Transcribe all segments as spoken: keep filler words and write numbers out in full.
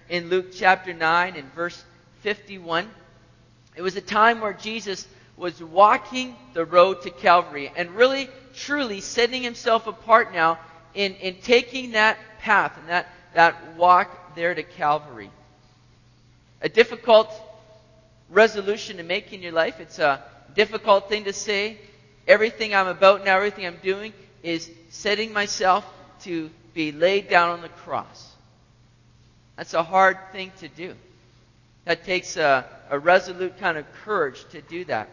in Luke chapter nine and verse fifty-one. It was a time where Jesus was walking the road to Calvary and really, truly setting himself apart now in, in taking that path and that, that walk there to Calvary. A difficult resolution to make in your life. It's a difficult thing to say. Everything I'm about now, everything I'm doing is setting myself to be laid down on the cross. That's a hard thing to do. That takes a, a resolute kind of courage to do that.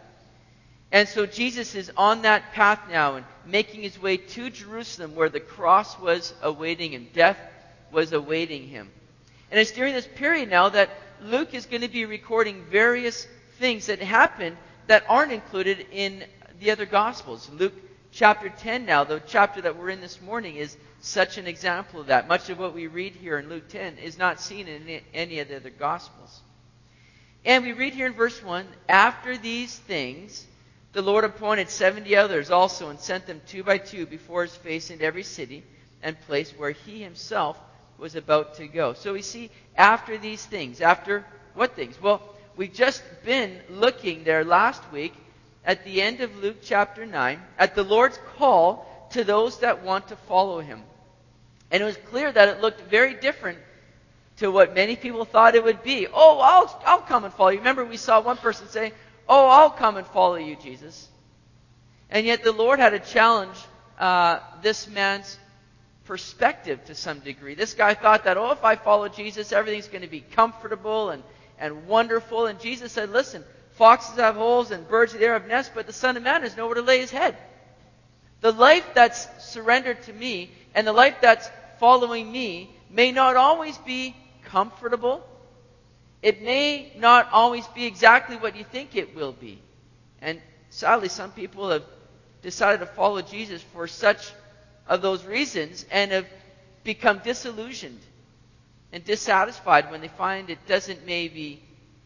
And so Jesus is on that path now and making his way to Jerusalem where the cross was awaiting him. Death was awaiting him. And it's during this period now that Luke is going to be recording various things that happened that aren't included in the other Gospels. Luke chapter ten now, the chapter that we're in this morning, is such an example of that. Much of what we read here in Luke ten is not seen in any of the other Gospels. And we read here in verse one, after these things, the Lord appointed seventy others also and sent them two by two before his face into every city and place where he himself was about to go. So we see after these things. After what things? Well, we've just been looking there last week at the end of Luke chapter nine at the Lord's call to those that want to follow him. And it was clear that it looked very different to what many people thought it would be. Oh, I'll, I'll come and follow you. Remember, we saw one person say, oh, I'll come and follow you, Jesus. And yet the Lord had to challenge uh, this man's perspective to some degree. This guy thought that, oh, if I follow Jesus, everything's going to be comfortable and, and wonderful. And Jesus said, listen, foxes have holes and birds of the air have nests, but the Son of Man has nowhere to lay his head. The life that's surrendered to me and the life that's following me may not always be comfortable. It may not always be exactly what you think it will be. And sadly, some people have decided to follow Jesus for such of those reasons and have become disillusioned and dissatisfied when they find it doesn't maybe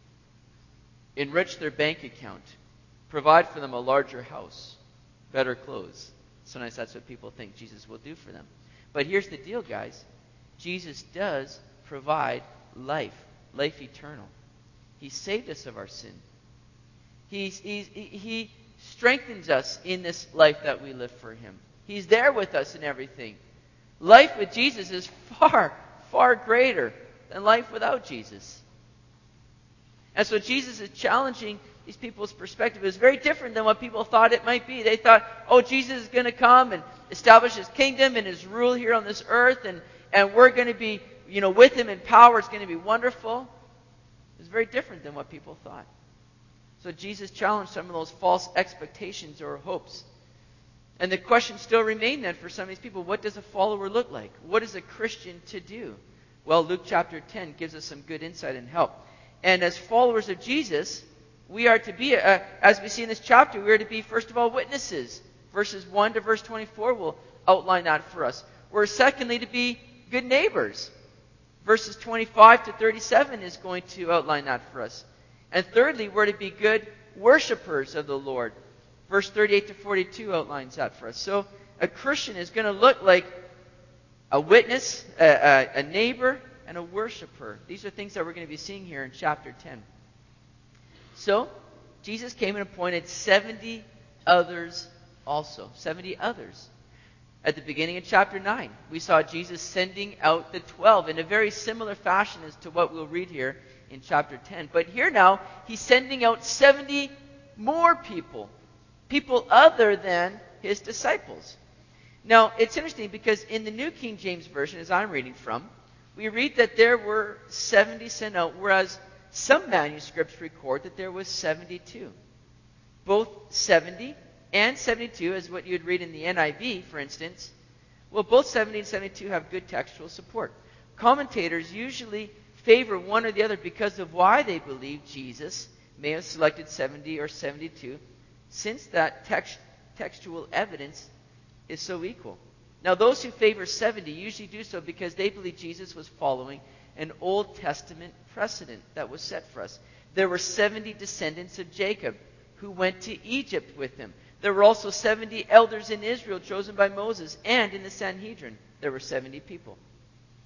enrich their bank account, provide for them a larger house, better clothes. Sometimes that's what people think Jesus will do for them. But here's the deal, guys. Jesus does provide life. Life eternal. He saved us of our sin. He's, he's, he strengthens us in this life that we live for him. He's there with us in everything. Life with Jesus is far, far greater than life without Jesus. And so Jesus is challenging these people's perspective. It's very different than what people thought it might be. They thought, oh, Jesus is going to come and establish his kingdom and his rule here on this earth, and, and we're going to be you know, with him in power. It's going to be wonderful. It's very different than what people thought. So Jesus challenged some of those false expectations or hopes. And the question still remained then for some of these people, what does a follower look like? What is a Christian to do? Well, Luke chapter ten gives us some good insight and help. And as followers of Jesus, we are to be, uh, as we see in this chapter, we are to be, first of all, witnesses. Verses one to verse twenty-four will outline that for us. We're secondly to be good neighbors. Verses twenty-five to thirty-seven is going to outline that for us. And thirdly, we're to be good worshipers of the Lord. Verse thirty-eight to forty-two outlines that for us. So a Christian is going to look like a witness, a, a, a neighbor, and a worshiper. These are things that we're going to be seeing here in chapter ten. So Jesus came and appointed seventy others also. seventy others. At the beginning of chapter nine, we saw Jesus sending out the twelve in a very similar fashion as to what we'll read here in chapter ten. But here now, he's sending out seventy more people. People other than his disciples. Now, it's interesting because in the New King James Version, as I'm reading from, we read that there were seventy sent out, whereas some manuscripts record that there was seventy-two. Both seventy and seventy-two, as what you'd read in the N I V, for instance, well, both seventy and seventy-two have good textual support. Commentators usually favor one or the other because of why they believe Jesus may have selected seventy or seventy-two, since that text, textual evidence is so equal. Now, those who favor seventy usually do so because they believe Jesus was following an Old Testament precedent that was set for us. There were seventy descendants of Jacob who went to Egypt with him. There were also seventy elders in Israel chosen by Moses, and in the Sanhedrin there were seventy people.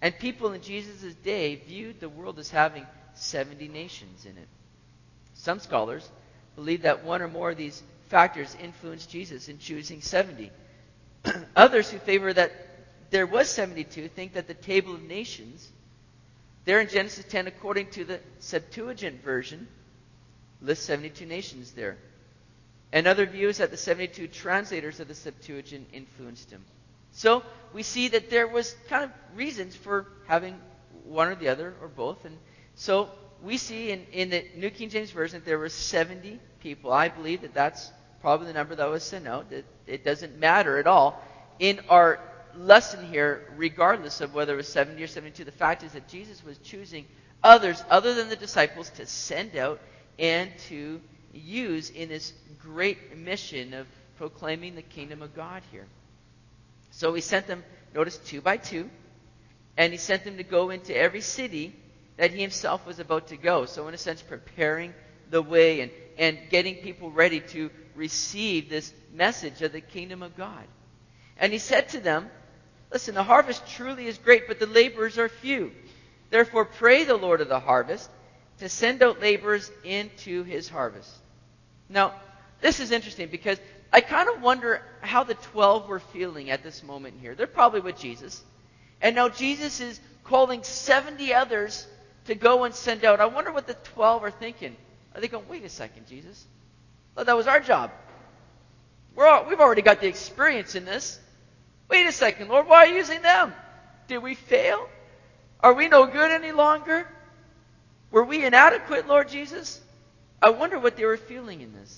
And people in Jesus' day viewed the world as having seventy nations in it. Some scholars believe that one or more of these factors influenced Jesus in choosing seventy. Others who favor that there was seventy-two think that the table of nations, there in Genesis ten, according to the Septuagint version, lists seventy-two nations there. Another view is that the seventy-two translators of the Septuagint influenced him. So we see that there was kind of reasons for having one or the other or both. And so we see in, in the New King James Version that there were seventy people. I believe that that's probably the number that was sent out. That it doesn't matter at all in our lesson here, regardless of whether it was seventy or seventy-two. The fact is that Jesus was choosing others other than the disciples to send out and to use in this great mission of proclaiming the kingdom of God here. So he sent them, notice, two by two, and he sent them to go into every city that he himself was about to go. So in a sense, preparing the way and, and getting people ready to receive this message of the kingdom of God. And he said to them, listen, the harvest truly is great, but the laborers are few. Therefore pray the Lord of the harvest to send out laborers into his harvest. Now, this is interesting because I kind of wonder how the twelve were feeling at this moment here. They're probably with Jesus. And now Jesus is calling seventy others to go and send out. I wonder what the twelve are thinking. Are they going, wait a second, Jesus? Well, that was our job. We're all, we've already got the experience in this. Wait a second, Lord, why are you using them? Did we fail? Are we no good any longer? Were we inadequate, Lord Jesus? I wonder what they were feeling in this.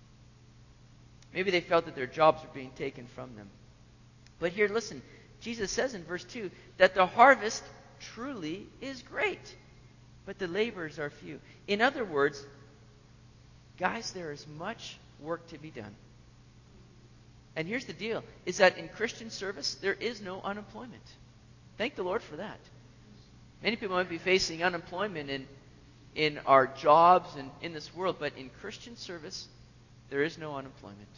Maybe they felt that their jobs were being taken from them. But here, listen, Jesus says in verse two that the harvest truly is great, but the laborers are few. In other words, guys, there is much work to be done. And here's the deal, is that in Christian service, there is no unemployment. Thank the Lord for that. Many people might be facing unemployment in, in our jobs and in this world, but in Christian service, there is no unemployment.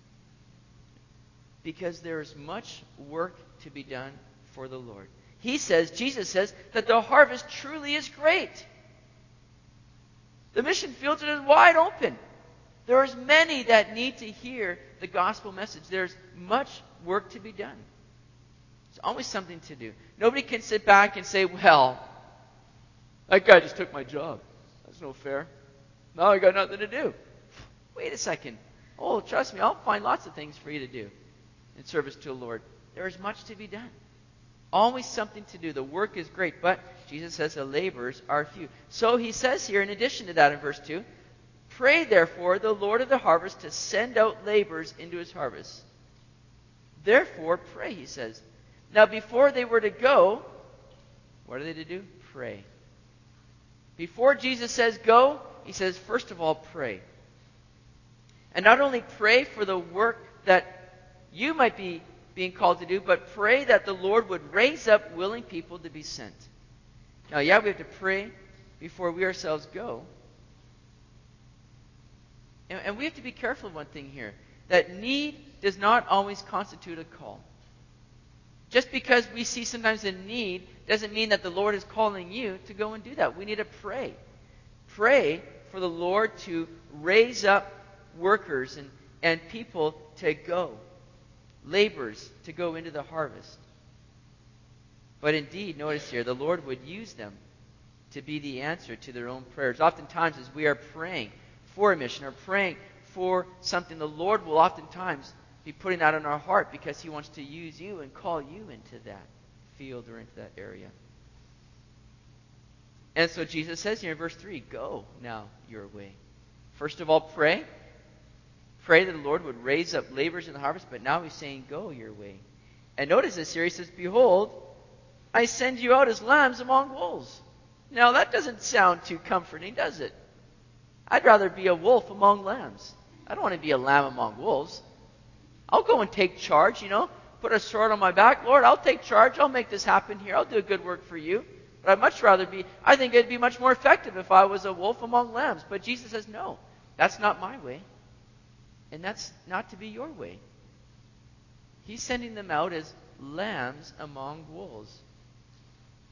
Because there is much work to be done for the Lord. He says, Jesus says, that the harvest truly is great. The mission field is wide open. There is many that need to hear the gospel message. There's much work to be done. There's always something to do. Nobody can sit back and say, well, that guy just took my job. That's no fair. Now I got nothing to do. Wait a second. Oh, trust me, I'll find lots of things for you to do in service to the Lord. There is much to be done. Always something to do. The work is great, but Jesus says the laborers are few. So he says here, in addition to that in verse two, pray therefore the Lord of the harvest to send out laborers into his harvest. Therefore pray, he says. Now before they were to go, what are they to do? Pray. Before Jesus says go, he says, first of all, pray. And not only pray for the work that you might be being called to do, but pray that the Lord would raise up willing people to be sent. Now, yeah, we have to pray before we ourselves go. And, and we have to be careful of one thing here, that need does not always constitute a call. Just because we see sometimes a need doesn't mean that the Lord is calling you to go and do that. We need to pray. Pray for the Lord to raise up workers and, and people to go. Laborers to go into the harvest. But indeed, notice here, the Lord would use them to be the answer to their own prayers. Oftentimes, as we are praying for a mission or praying for something, the Lord will oftentimes be putting that on our heart because he wants to use you and call you into that field or into that area. And so Jesus says here in verse three, go now your way. First of all, pray. Pray that the Lord would raise up laborers in the harvest, but now he's saying, go your way. And notice this here, he says, behold, I send you out as lambs among wolves. Now that doesn't sound too comforting, does it? I'd rather be a wolf among lambs. I don't want to be a lamb among wolves. I'll go and take charge, you know, put a sword on my back. Lord, I'll take charge. I'll make this happen here. I'll do a good work for you. But I'd much rather be, I think it'd be much more effective if I was a wolf among lambs. But Jesus says, no, that's not my way. And that's not to be your way. He's sending them out as lambs among wolves.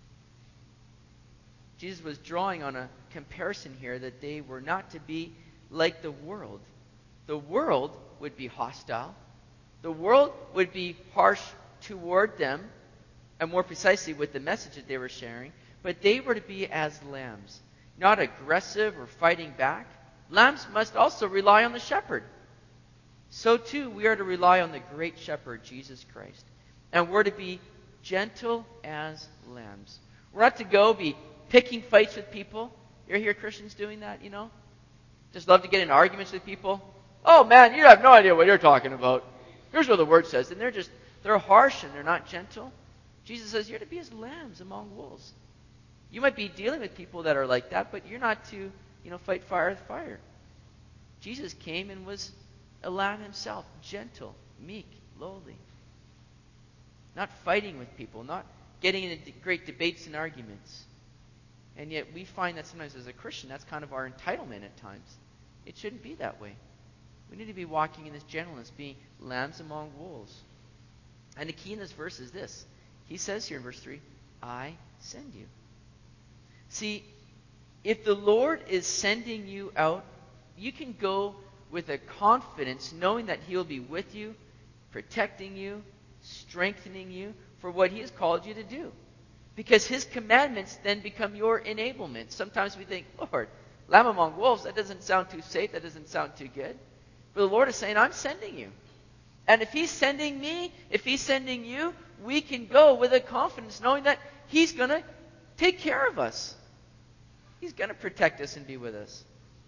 Jesus was drawing on a comparison here that they were not to be like the world. The world would be hostile. The world would be harsh toward them, and more precisely with the message that they were sharing. But they were to be as lambs, not aggressive or fighting back. Lambs must also rely on the shepherd. So too, we are to rely on the great shepherd, Jesus Christ. And we're to be gentle as lambs. We're not to go be picking fights with people. You ever hear Christians doing that, you know? Just love to get in arguments with people. Oh man, you have no idea what you're talking about. Here's what the word says. And they're just, they're harsh and they're not gentle. Jesus says you're to be as lambs among wolves. You might be dealing with people that are like that, but you're not to, you know, fight fire with fire. Jesus came and was a lamb himself, gentle, meek, lowly. Not fighting with people, not getting into great debates and arguments. And yet we find that sometimes as a Christian, that's kind of our entitlement at times. It shouldn't be that way. We need to be walking in this gentleness, being lambs among wolves. And the key in this verse is this. He says here in verse three, I send you. See, if the Lord is sending you out, you can go with a confidence knowing that He will be with you, protecting you, strengthening you for what He has called you to do. Because His commandments then become your enablement. Sometimes we think, Lord, lamb among wolves, that doesn't sound too safe, that doesn't sound too good. But the Lord is saying, I'm sending you. And if He's sending me, if He's sending you, we can go with a confidence knowing that He's going to take care of us. He's going to protect us and be with us.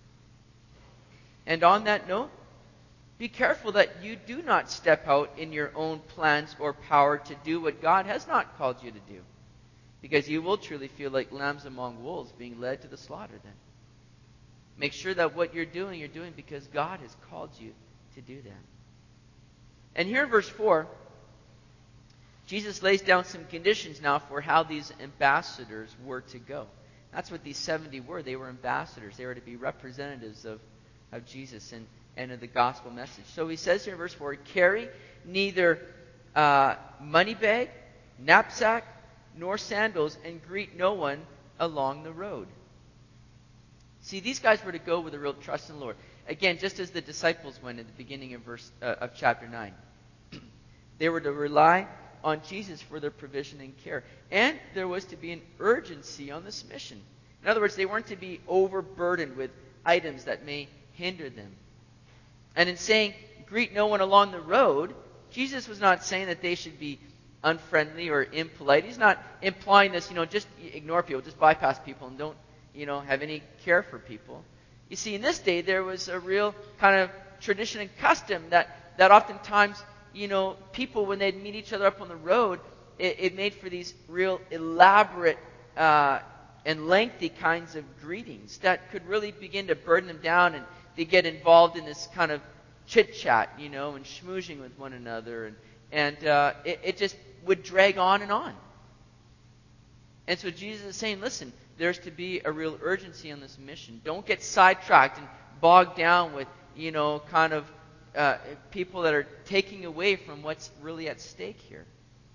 And on that note, be careful that you do not step out in your own plans or power to do what God has not called you to do. Because you will truly feel like lambs among wolves being led to the slaughter then. Make sure that what you're doing, you're doing because God has called you to do that. And here in verse four, Jesus lays down some conditions now for how these ambassadors were to go. That's what these seventy were. They were ambassadors. They were to be representatives of, of Jesus and, and of the gospel message. So he says here in verse four, carry neither uh, money bag, knapsack, nor sandals, and greet no one along the road. See, these guys were to go with a real trust in the Lord. Again, just as the disciples went at the beginning of verse uh, of chapter nine. They were to rely on Jesus for their provision and care. And there was to be an urgency on this mission. In other words, they weren't to be overburdened with items that may hinder them. And in saying, greet no one along the road, Jesus was not saying that they should be unfriendly or impolite. He's not implying this, you know, just ignore people, just bypass people and don't, you know, have any care for people. You see, in this day, there was a real kind of tradition and custom that, that oftentimes, you know, people, when they'd meet each other up on the road, it, it made for these real elaborate uh, and lengthy kinds of greetings that could really begin to burden them down, and they get involved in this kind of chit-chat, you know, and schmoozing with one another, and, and uh, it, it just would drag on and on. And so Jesus is saying, listen, there's to be a real urgency on this mission. Don't get sidetracked and bogged down with, you know, kind of uh, people that are taking away from what's really at stake here.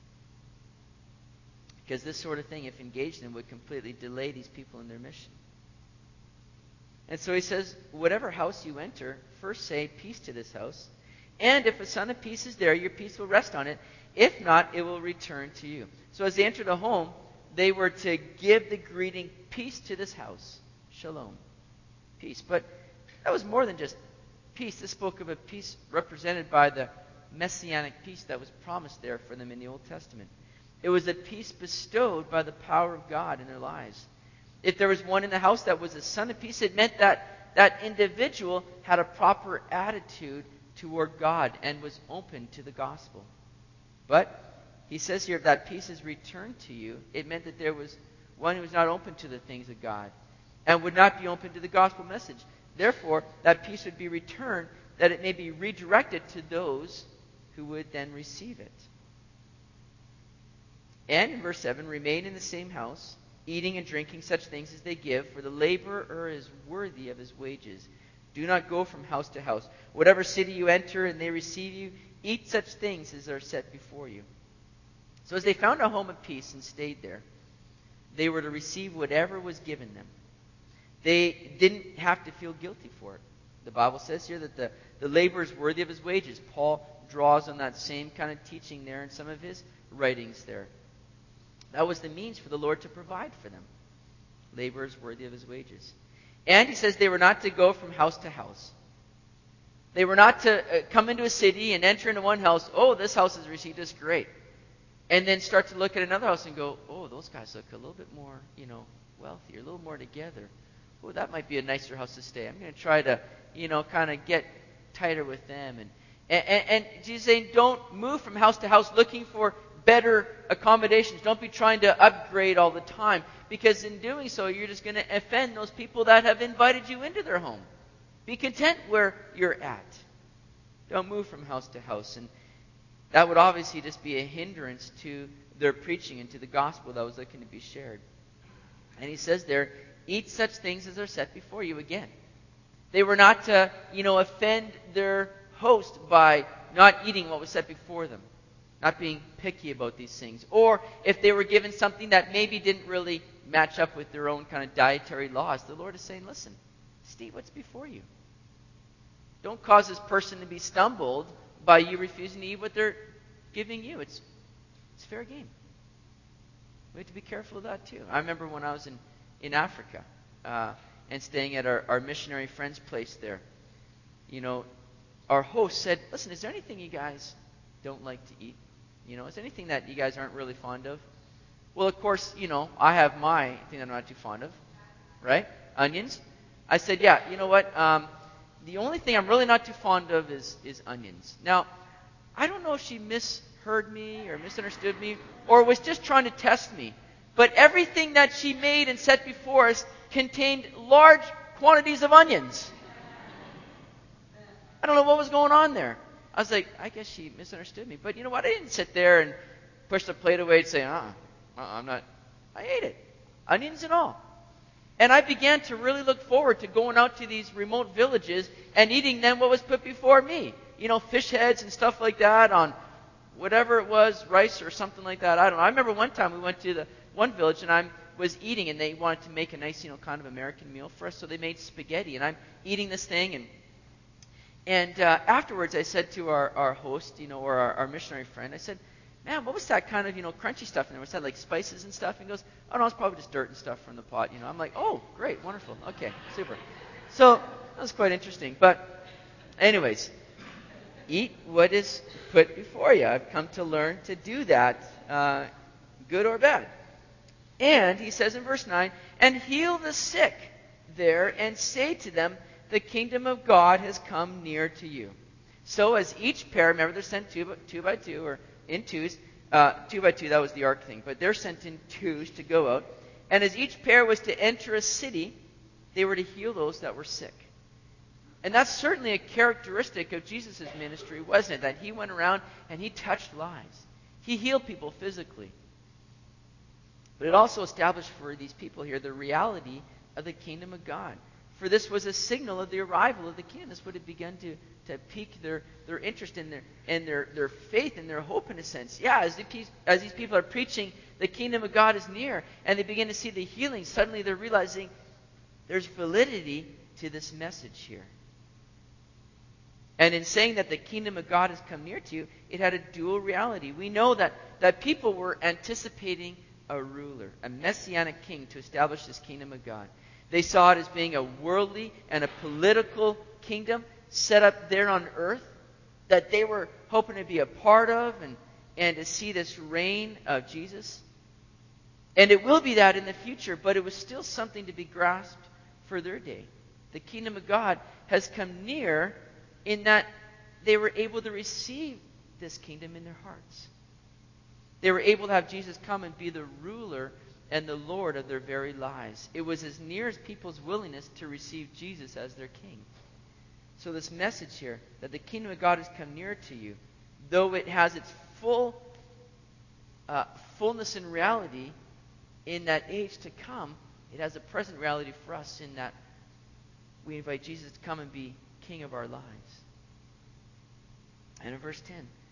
Because this sort of thing, if engaged in, would completely delay these people in their mission. And so he says, whatever house you enter, first say, peace to this house. And if a son of peace is there, your peace will rest on it. If not, it will return to you. So as they entered a home, they were to give the greeting, peace to this house. Shalom. Peace. But that was more than just peace. This spoke of a peace represented by the messianic peace that was promised there for them in the Old Testament. It was a peace bestowed by the power of God in their lives. If there was one in the house that was a son of peace, it meant that that individual had a proper attitude toward God and was open to the gospel. But he says here, if that peace is returned to you, it meant that there was one who was not open to the things of God and would not be open to the gospel message. Therefore, that peace would be returned, that it may be redirected to those who would then receive it. And in verse seven, remain in the same house, eating and drinking such things as they give, for the laborer is worthy of his wages. Do not go from house to house. Whatever city you enter and they receive you, eat such things as are set before you. So as they found a home of peace and stayed there, They were to receive whatever was given them. They didn't have to feel guilty for it. The Bible says here that the, the laborer is worthy of his wages. Paul draws on that same kind of teaching there in some of his writings there. That was the means for the Lord to provide for them. Laborers worthy of his wages. And he says they were not to go from house to house. They were not to uh, come into a city and enter into one house. Oh, this house has received us, great. And then start to look at another house and go, oh, those guys look a little bit more, you know, wealthy, or a little more together. Oh, that might be a nicer house to stay. I'm going to try to, you know, kind of get tighter with them. And, and, and Jesus is saying, don't move from house to house looking for better accommodations. Don't be trying to upgrade all the time, because in doing so, you're just going to offend those people that have invited you into their home. Be content where you're at. Don't move from house to house. And that would obviously just be a hindrance to their preaching and to the gospel that was looking to be shared. And he says there, eat such things as are set before you again. They were not to, you know, offend their host by not eating what was set before them, not being picky about these things. Or if they were given something that maybe didn't really match up with their own kind of dietary laws, the Lord is saying, listen, just eat what's before you. Don't cause this person to be stumbled by you refusing to eat what they're giving you. It's, it's fair game. We have to be careful of that too. I remember when I was in, in Africa uh, and staying at our, our missionary friend's place there, you know, our host said, listen, is there anything you guys don't like to eat? You know, is there anything that you guys aren't really fond of? Well, of course, you know, I have my thing I'm not too fond of, right? Onions. I said, yeah, you know what? Um, the only thing I'm really not too fond of is, is onions. Now, I don't know if she misheard me or misunderstood me or was just trying to test me, but everything that she made and set before us contained large quantities of onions. I don't know what was going on there. I was like, I guess she misunderstood me. But you know what? I didn't sit there and push the plate away and say, uh-uh, uh-uh, I'm not. I ate it. Onions and all. And I began to really look forward to going out to these remote villages and eating then what was put before me. You know, fish heads and stuff like that on whatever it was, rice or something like that. I don't know. I remember one time we went to the one village and I was eating and they wanted to make a nice, you know, kind of American meal for us. So they made spaghetti and I'm eating this thing and And uh, afterwards, I said to our, our host, you know, or our, our missionary friend, I said, man, what was that kind of, you know, crunchy stuff in there? Was that like spices and stuff? And he goes, oh, no, it's probably just dirt and stuff from the pot, you know. I'm like, oh, great, wonderful. Okay, super. So that was quite interesting. But anyways, eat what is put before you. I've come to learn to do that, uh, good or bad. And he says in verse nine, and heal the sick there and say to them, the kingdom of God has come near to you. So as each pair, remember they're sent two, two by two, or in twos, uh, two by two, that was the ark thing, but they're sent in twos to go out. And as each pair was to enter a city, they were to heal those that were sick. And that's certainly a characteristic of Jesus' ministry, wasn't it? That he went around and he touched lives. He healed people physically. But it also established for these people here the reality of the kingdom of God. For this was a signal of the arrival of the kingdom. This would have begun to, to pique their, their interest in their and their, their faith and their hope in a sense. Yeah, as, the, as these people are preaching, the kingdom of God is near, and they begin to see the healing, suddenly they're realizing there's validity to this message here. And in saying that the kingdom of God has come near to you, it had a dual reality. We know that, that people were anticipating a ruler, a messianic king to establish this kingdom of God. They saw it as being a worldly and a political kingdom set up there on earth that they were hoping to be a part of and, and to see this reign of Jesus. And it will be that in the future, but it was still something to be grasped for their day. The kingdom of God has come near in that they were able to receive this kingdom in their hearts. They were able to have Jesus come and be the ruler and the Lord of their very lives. It was as near as people's willingness to receive Jesus as their king. So this message here, that the kingdom of God has come near to you, though it has its full uh, fullness and reality in that age to come, it has a present reality for us in that we invite Jesus to come and be king of our lives. And in verse ten,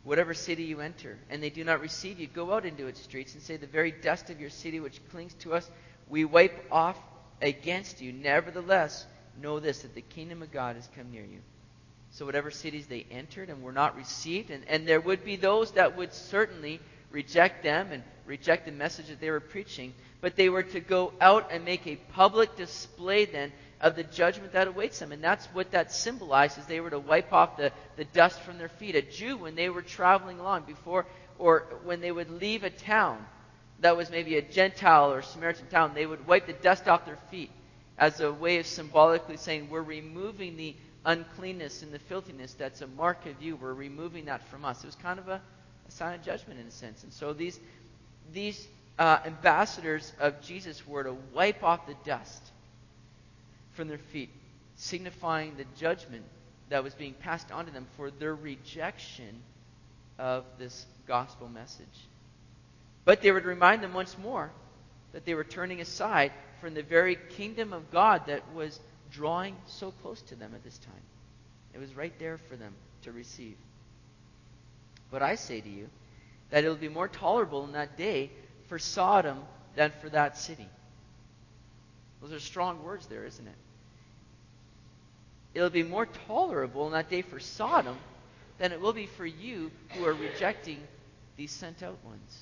whatever city you enter, and they do not receive you, go out into its streets and say, the very dust of your city which clings to us, we wipe off against you. Nevertheless, know this, that the kingdom of God has come near you. So whatever cities they entered and were not received, and, and there would be those that would certainly reject them and reject the message that they were preaching, but they were to go out and make a public display then of the judgment that awaits them. And that's what that symbolizes. They were to wipe off the, the dust from their feet. A Jew, when they were traveling along before, or when they would leave a town that was maybe a Gentile or Samaritan town, they would wipe the dust off their feet as a way of symbolically saying, we're removing the uncleanness and the filthiness that's a mark of you. We're removing that from us. It was kind of a, a sign of judgment in a sense. And so these, these uh, ambassadors of Jesus were to wipe off the dust from their feet, signifying the judgment that was being passed on to them for their rejection of this gospel message. But they would remind them once more that they were turning aside from the very kingdom of God that was drawing so close to them at this time. It was right there for them to receive. But I say to you that it will be more tolerable in that day for Sodom than for that city. Those are strong words there, isn't it? It'll be more tolerable in that day for Sodom than it will be for you who are rejecting these sent out ones.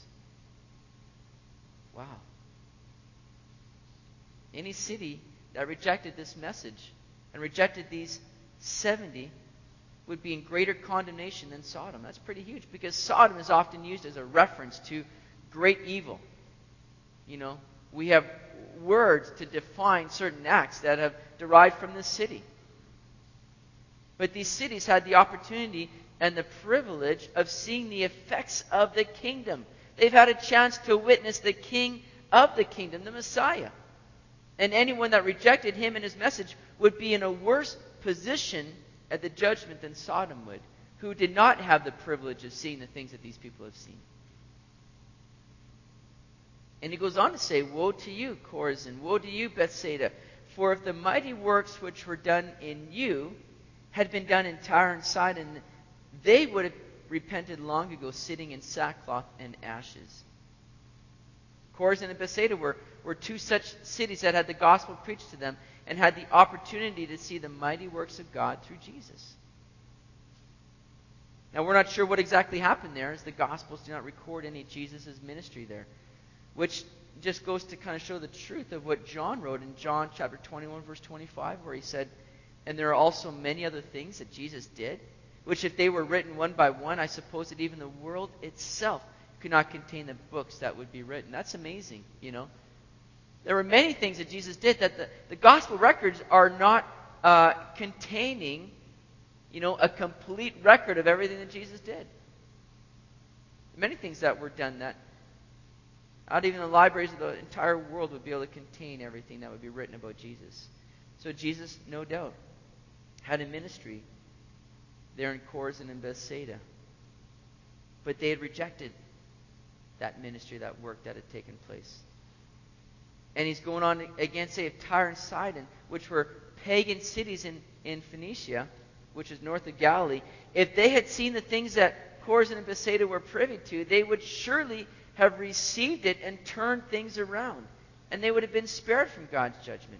Wow. Any city that rejected this message and rejected these seventy would be in greater condemnation than Sodom. That's pretty huge, because Sodom is often used as a reference to great evil. You know, we have words to define certain acts that have derived from this city. But these cities had the opportunity and the privilege of seeing the effects of the kingdom. They've had a chance to witness the King of the kingdom, the Messiah. And anyone that rejected him and his message would be in a worse position at the judgment than Sodom would, who did not have the privilege of seeing the things that these people have seen. And he goes on to say, woe to you, Chorazin, woe to you, Bethsaida, for if the mighty works which were done in you had been done in Tyre and Sidon, they would have repented long ago, sitting in sackcloth and ashes. Chorazin and Bethsaida were, were two such cities that had the gospel preached to them and had the opportunity to see the mighty works of God through Jesus. Now, we're not sure what exactly happened there, as the Gospels do not record any of Jesus' ministry there, which just goes to kind of show the truth of what John wrote in John chapter twenty-one, verse twenty-five, where he said, and there are also many other things that Jesus did, which if they were written one by one, I suppose that even the world itself could not contain the books that would be written. That's amazing, you know. There were many things that Jesus did that the, the gospel records are not uh, containing, you know, a complete record of everything that Jesus did. Many things that were done that not even the libraries of the entire world would be able to contain everything that would be written about Jesus. So Jesus, no doubt, had a ministry there in Chorazin and Bethsaida. But they had rejected that ministry, that work that had taken place. And he's going on again, say, of Tyre and Sidon, which were pagan cities in, in Phoenicia, which is north of Galilee. If they had seen the things that Chorazin and Bethsaida were privy to, they would surely have received it and turned things around. And they would have been spared from God's judgment.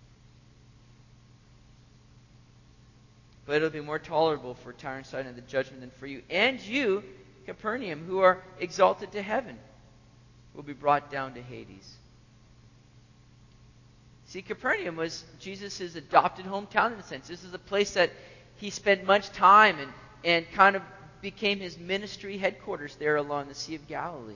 But it'll be more tolerable for Tyre and Sidon the judgment than for you. And you, Capernaum, who are exalted to heaven, will be brought down to Hades. See, Capernaum was Jesus' adopted hometown in a sense. This is a place that he spent much time and, and kind of became his ministry headquarters there along the Sea of Galilee.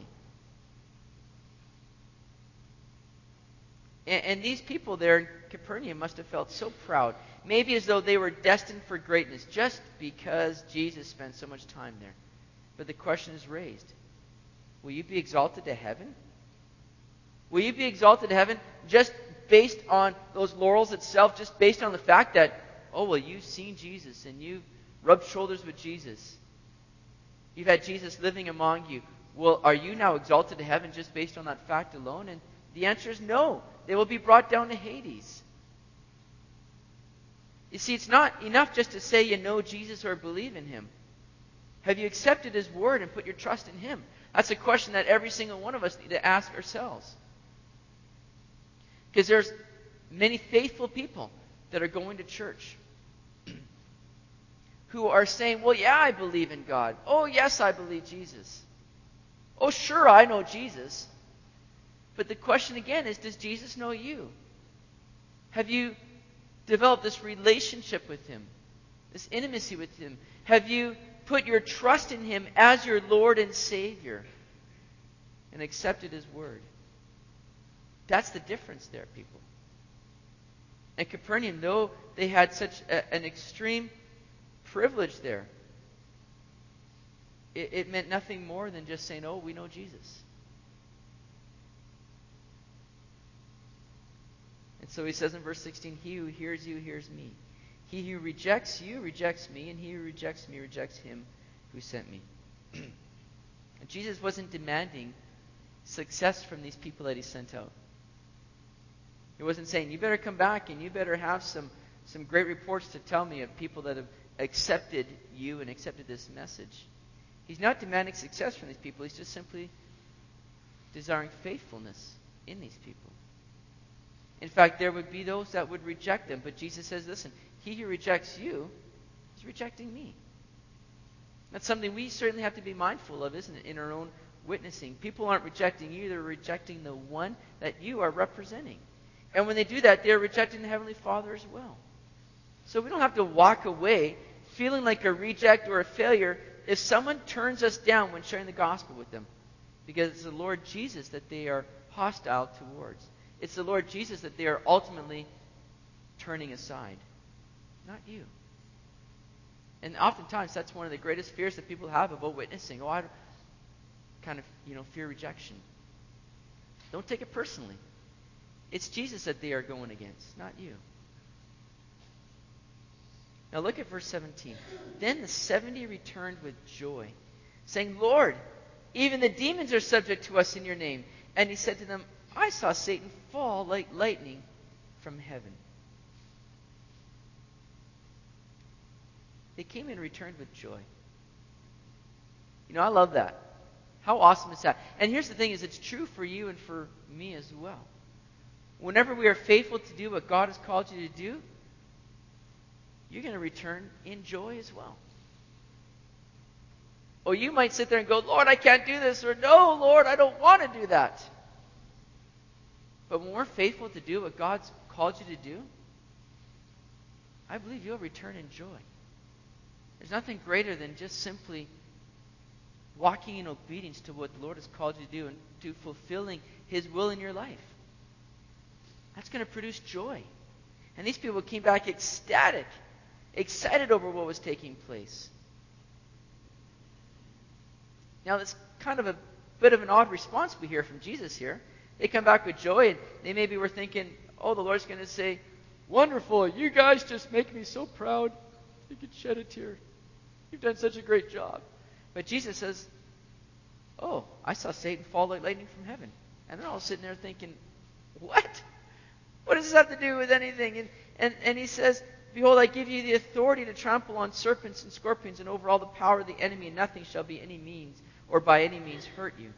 And, and these people there in Capernaum must have felt so proud, maybe as though they were destined for greatness just because Jesus spent so much time there. But the question is raised, will you be exalted to heaven? Will you be exalted to heaven just based on those laurels itself, just based on the fact that, oh, well, you've seen Jesus and you've rubbed shoulders with Jesus. You've had Jesus living among you. Well, are you now exalted to heaven just based on that fact alone? And the answer is no. They will be brought down to Hades. You see, it's not enough just to say you know Jesus or believe in him. Have you accepted His word and put your trust in Him? That's a question that every single one of us need to ask ourselves. Because there's many faithful people that are going to church who are saying, well, yeah, I believe in God. Oh, yes, I believe Jesus. Oh, sure, I know Jesus. But the question again is, does Jesus know you? Have you developed this relationship with Him, this intimacy with Him? Have you put your trust in Him as your Lord and Savior and accepted His word? That's the difference there, people. And Capernaum, though they had such a, an extreme privilege there, it, it meant nothing more than just saying, oh, we know Jesus. And so he says in verse sixteen, he who hears you hears me. He who rejects you rejects me, and he who rejects me rejects him who sent me. And Jesus wasn't demanding success from these people that he sent out. He wasn't saying, you better come back and you better have some, some great reports to tell me of people that have accepted you and accepted this message. He's not demanding success from these people. He's just simply desiring faithfulness in these people. In fact, there would be those that would reject them. But Jesus says, listen, he who rejects you is rejecting me. That's something we certainly have to be mindful of, isn't it, in our own witnessing. People aren't rejecting you. They're rejecting the one that you are representing. And when they do that, they're rejecting the Heavenly Father as well. So we don't have to walk away feeling like a reject or a failure if someone turns us down when sharing the gospel with them. Because it's the Lord Jesus that they are hostile towards. It's the Lord Jesus that they are ultimately turning aside, not you. And oftentimes that's one of the greatest fears that people have about witnessing. Oh, I kind of, you know, fear rejection. Don't take it personally. It's Jesus that they are going against, not you. Now look at verse seventeen. Then the seventy returned with joy, saying, Lord, even the demons are subject to us in your name. And he said to them, I saw Satan fall like lightning from heaven. They came and returned with joy. You know, I love that. How awesome is that? And here's the thing is, it's true for you and for me as well. Whenever we are faithful to do what God has called you to do, you're going to return in joy as well. Or you might sit there and go, Lord, I can't do this. Or, no, Lord, I don't want to do that. But when we're faithful to do what God's called you to do, I believe you'll return in joy. There's nothing greater than just simply walking in obedience to what the Lord has called you to do and to fulfilling His will in your life. That's going to produce joy. And these people came back ecstatic, excited over what was taking place. Now, that's kind of a bit of an odd response we hear from Jesus here. They come back with joy, and they maybe were thinking, oh, the Lord's going to say, wonderful, you guys just make me so proud. You could shed a tear. You've done such a great job. But Jesus says, oh, I saw Satan fall like lightning from heaven. And they're all sitting there thinking, what? What does this have to do with anything? And, and, and he says, behold, I give you the authority to trample on serpents and scorpions and over all the power of the enemy, and nothing shall be any means or by any means hurt you.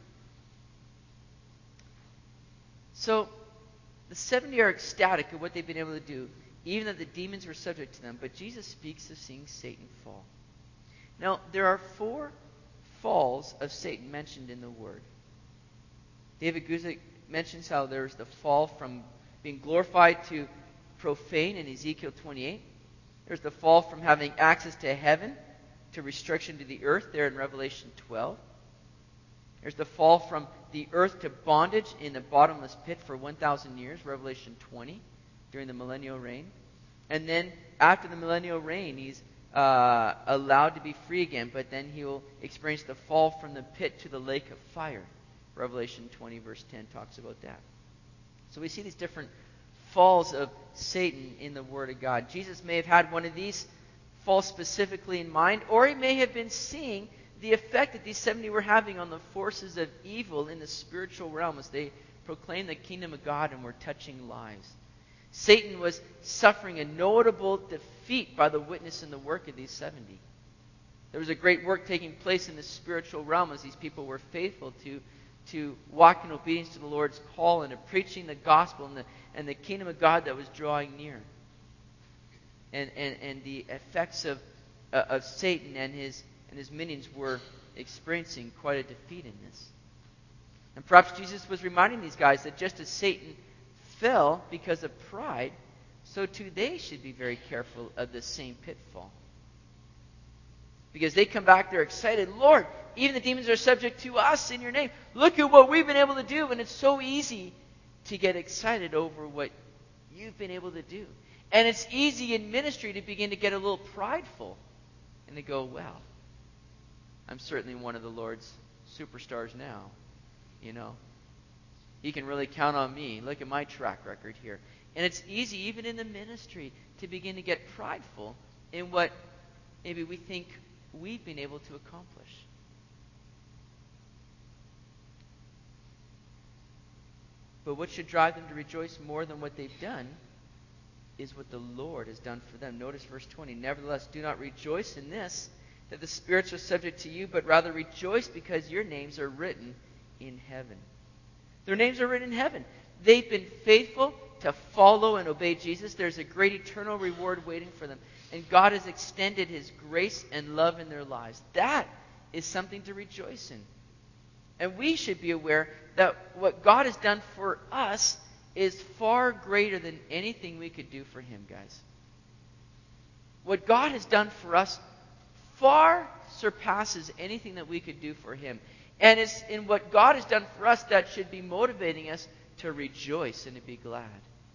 So the seventy are ecstatic at what they've been able to do, even that the demons were subject to them. But Jesus speaks of seeing Satan fall. Now, there are four falls of Satan mentioned in the Word. David Guzik mentions how there's the fall from being glorified to profane in Ezekiel twenty-eight. There's the fall from having access to heaven to restriction to the earth there in Revelation twelve. There's the fall from the earth to bondage in the bottomless pit for one thousand years, Revelation twenty, during the millennial reign. And then after the millennial reign, he's uh, allowed to be free again, but then he will experience the fall from the pit to the lake of fire. Revelation twenty, verse ten, talks about that. So we see these different falls of Satan in the Word of God. Jesus may have had one of these falls specifically in mind, or he may have been seeing the effect that these seventy were having on the forces of evil in the spiritual realm as they proclaimed the kingdom of God and were touching lives. Satan was suffering a notable defeat by the witness and the work of these seventy. There was a great work taking place in the spiritual realm as these people were faithful to, to walk in obedience to the Lord's call and to preaching the gospel and the, and the kingdom of God that was drawing near. And, and, and the effects of, uh, of Satan and his, and his minions were experiencing quite a defeat in this. And perhaps Jesus was reminding these guys that just as Satan fell because of pride, so too they should be very careful of the same pitfall. Because they come back, they're excited. Lord, even the demons are subject to us in your name. Look at what we've been able to do. And it's so easy to get excited over what you've been able to do. And it's easy in ministry to begin to get a little prideful and to go, well, I'm certainly one of the Lord's superstars now. You know, He can really count on me. Look at my track record here. And it's easy, even in the ministry, to begin to get prideful in what maybe we think we've been able to accomplish. But what should drive them to rejoice more than what they've done is what the Lord has done for them. Notice verse twenty. Nevertheless, do not rejoice in this, that the spirits are subject to you, but rather rejoice because your names are written in heaven. Their names are written in heaven. They've been faithful to follow and obey Jesus. There's a great eternal reward waiting for them. And God has extended His grace and love in their lives. That is something to rejoice in. And we should be aware that what God has done for us is far greater than anything we could do for Him, guys. What God has done for us far surpasses anything that we could do for Him. And it's in what God has done for us that should be motivating us to rejoice and to be glad.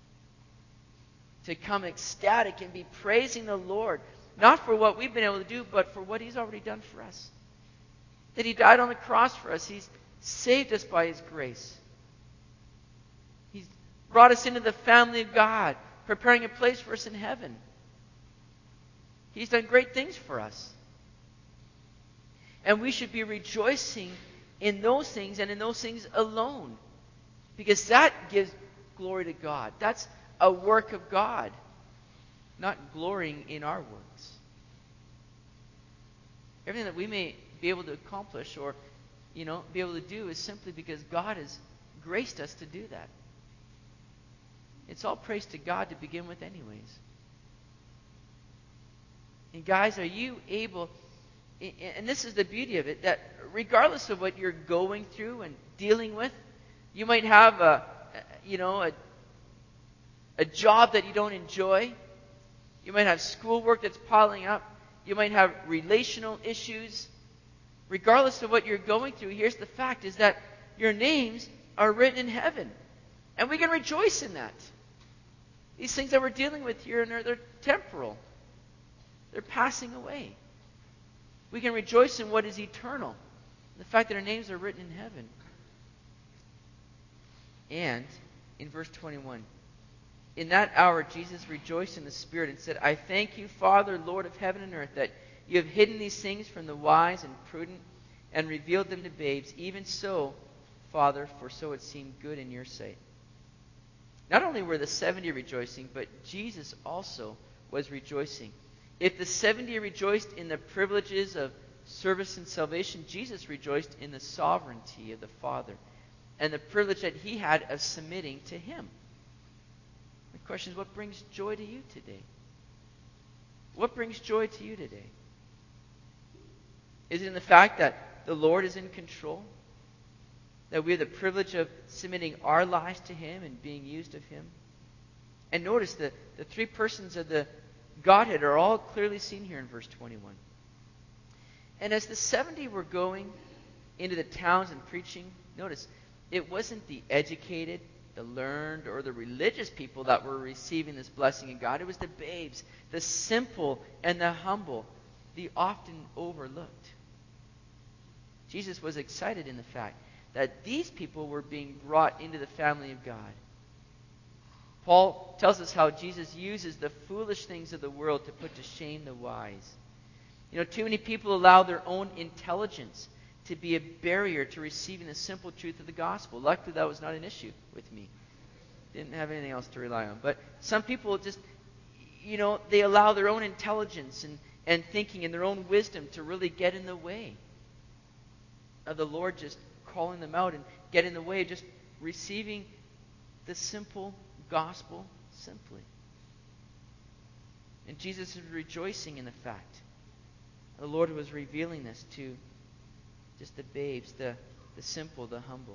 To come ecstatic and be praising the Lord, not for what we've been able to do, but for what He's already done for us. That He died on the cross for us. He's saved us by His grace. He's brought us into the family of God, preparing a place for us in heaven. He's done great things for us. And we should be rejoicing in those things and in those things alone. Because that gives glory to God. That's a work of God, not glorying in our works. Everything that we may be able to accomplish or, you know, be able to do is simply because God has graced us to do that. It's all praise to God to begin with anyways. And guys, are you able, and this is the beauty of it, that regardless of what you're going through and dealing with, you might have a, you know, a, a job that you don't enjoy. You might have schoolwork that's piling up. You might have relational issues. Regardless of what you're going through, here's the fact, is that your names are written in heaven. And we can rejoice in that. These things that we're dealing with here, they're temporal. They're passing away. We can rejoice in what is eternal. The fact that our names are written in heaven. And in verse twenty-one, in that hour Jesus rejoiced in the Spirit and said, I thank you, Father, Lord of heaven and earth, that you have hidden these things from the wise and prudent and revealed them to babes. Even so, Father, for so it seemed good in your sight. Not only were the seventy rejoicing, but Jesus also was rejoicing. If the seventy rejoiced in the privileges of service and salvation, Jesus rejoiced in the sovereignty of the Father and the privilege that He had of submitting to Him. The question is, what brings joy to you today? What brings joy to you today? Is it in the fact that the Lord is in control? That we have the privilege of submitting our lives to Him and being used of Him? And notice that the three persons of the Godhead are all clearly seen here in verse twenty-one. And as the seventy were going into the towns and preaching, notice, it wasn't the educated, the learned, or the religious people that were receiving this blessing of God. It was the babes, the simple and the humble, the often overlooked. Jesus was excited in the fact that these people were being brought into the family of God. Paul tells us how Jesus uses the foolish things of the world to put to shame the wise. You know, too many people allow their own intelligence to be a barrier to receiving the simple truth of the gospel. Luckily, that was not an issue with me. Didn't have anything else to rely on. But some people just, you know, they allow their own intelligence and, and thinking in their own wisdom to really get in the way of the Lord just calling them out and get in the way of just receiving the simple gospel simply. And Jesus is rejoicing in the fact the Lord was revealing this to just the babes, the, the simple, the humble.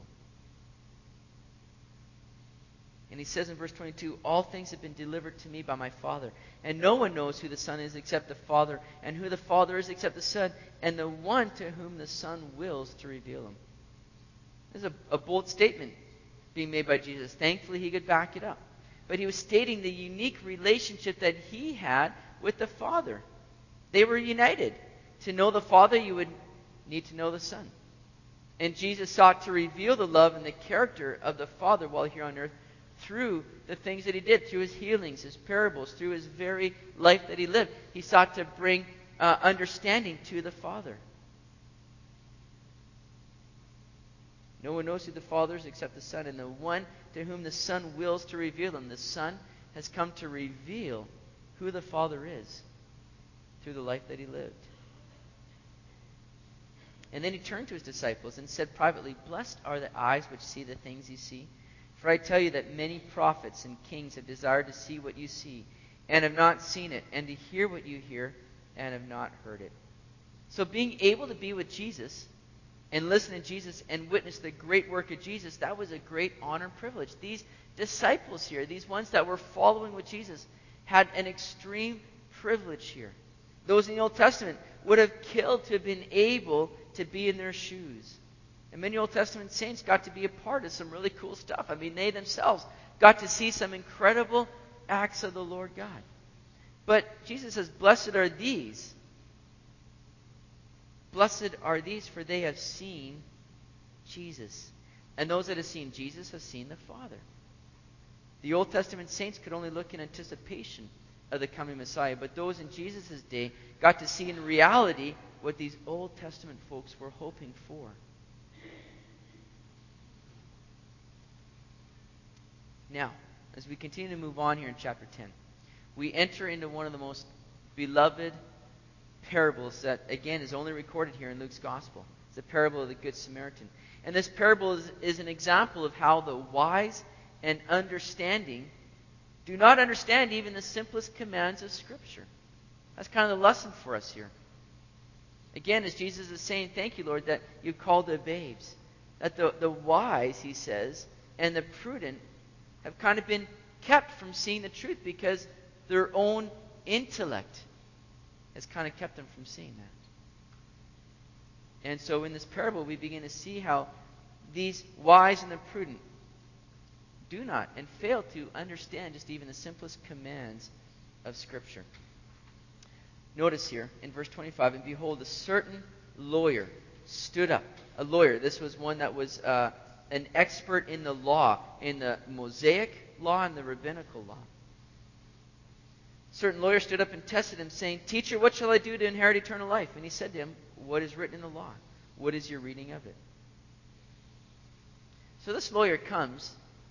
And he says in verse twenty-two, all things have been delivered to me by my Father. And no one knows who the Son is except the Father, and who the Father is except the Son, and the one to whom the Son wills to reveal him. This is a, a bold statement being made by Jesus. Thankfully, he could back it up. But he was stating the unique relationship that he had with the Father. They were united. To know the Father, you would need to know the Son. And Jesus sought to reveal the love and the character of the Father while here on earth through the things that he did, through his healings, his parables, through his very life that he lived. He sought to bring uh, understanding to the Father. No one knows who the Father is except the Son, and the one to whom the Son wills to reveal him. The Son has come to reveal who the Father is through the life that he lived. And then he turned to his disciples and said privately, blessed are the eyes which see the things you see. For I tell you that many prophets and kings have desired to see what you see, and have not seen it, and to hear what you hear, and have not heard it. So being able to be with Jesus, and listen to Jesus, and witness the great work of Jesus, that was a great honor and privilege. These disciples here, these ones that were following with Jesus, had an extreme privilege here. Those in the Old Testament would have killed to have been able to be in their shoes. And many Old Testament saints got to be a part of some really cool stuff. I mean, they themselves got to see some incredible acts of the Lord God. But Jesus says, blessed are these. Blessed are these, for they have seen Jesus. And those that have seen Jesus have seen the Father. The Old Testament saints could only look in anticipation of the coming Messiah, but those in Jesus' day got to see in reality what these Old Testament folks were hoping for. Now, as we continue to move on here in chapter ten, we enter into one of the most beloved parables that, again, is only recorded here in Luke's Gospel. It's the parable of the Good Samaritan. And this parable is, is an example of how the wise and understanding do not understand even the simplest commands of Scripture. That's kind of the lesson for us here. Again, as Jesus is saying, thank you, Lord, that you called the babes. That the, the wise, he says, and the prudent have kind of been kept from seeing the truth because their own intellect has kind of kept them from seeing that. And so in this parable, we begin to see how these wise and the prudent do not and fail to understand just even the simplest commands of Scripture. Notice here in verse twenty-five, and behold, a certain lawyer stood up. A lawyer. This was one that was uh, an expert in the law, in the Mosaic law and the rabbinical law. A certain lawyer stood up and tested him, saying, Teacher, what shall I do to inherit eternal life? And he said to him, what is written in the law? What is your reading of it? So this lawyer comes,